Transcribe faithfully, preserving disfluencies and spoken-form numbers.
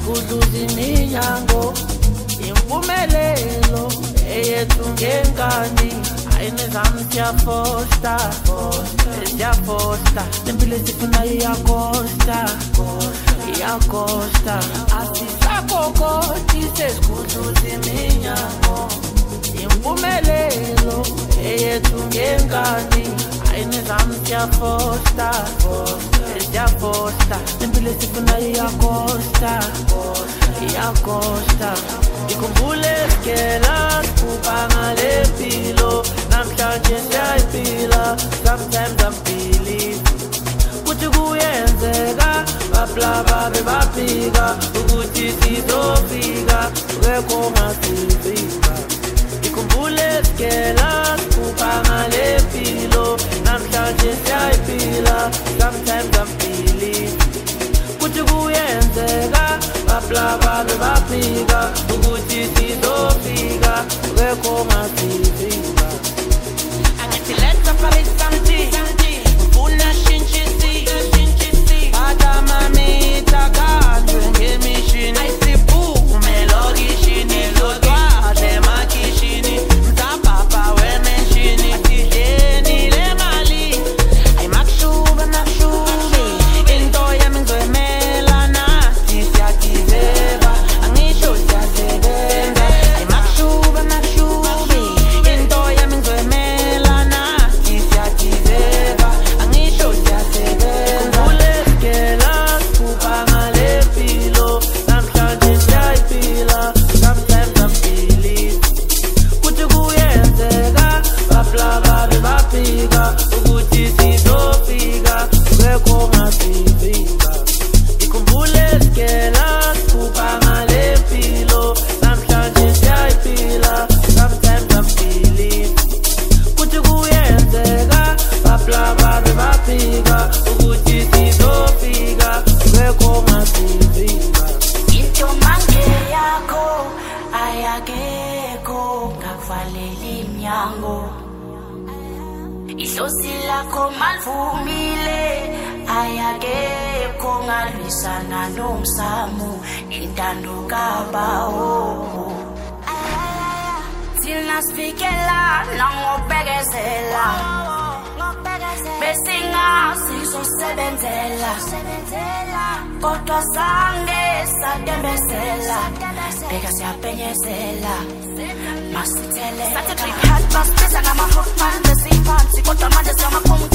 kudluza iminyango impumelelo eyethu ngengani ayinizami siyafosta siyafosta impilo esifuna iyakosta iyakosta asisakokoti sesikudluza iminyango impumelelo eyethu ngengani ayinizami siyafosta siyafosta impilo esifuna iyakosta iyakosta ikhumbule skela kupanga lempilo namhlanje siyayiphila sometimes I'm feeling kuthi kuyenzeka bablaba bebafika ukuthi sizofika ngekho ngasifika ikhumbule skela kupanga lempilo namhlanje siyayiphila sometimes I'm feeling kuthi kuyenzeka bablaba bebafika ukuthi sizofika ngekho ngasifika angithi let's party something ufuna shintshisi shintshisi bada mami takandwe ngemishini ayisiphume lokishini lodwadle makishini mzapapa wemenshini asidleni le mali ayimakushuba nakushubi into yami ngizomela nathi siyagibela angisho siyasebenza ayimakushuba nakushubi into yami ngizomela nathi siyagibela angisho siyasebenza uleskela kupanga lempilo namhlanje siyayiphila sometimes I'm feeling kuthi kuyenzeka bablaba bebafika ukuthi sizofika ngekho ngasifika ikhumbule skela kupanga lempilo namhlanje siyayiphila sometimes I'm feeling kuthi kuyenzeka bablaba bebafika ukuthi sizofika ngekho ngasifika into mange yakho ayakekho ngakuvaleli iminyango ihlosi lakho malivumile ayakekho ngalwisana nomsamu intando kabawo thina sifikela nangobhekezela besinga sizosebenzela kodwa sange sadembezela bheka siyapenyezela masithele sathi trip hat bus besa ngama hot man besiphansi kodwa manje siyamakhonga